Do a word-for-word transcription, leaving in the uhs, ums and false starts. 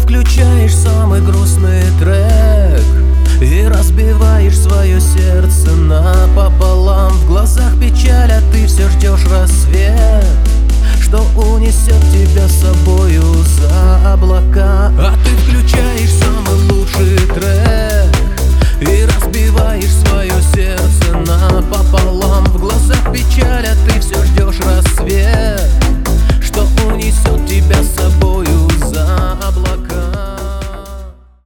включаешь самый грустный трек и разбиваешь свое сердце напополам.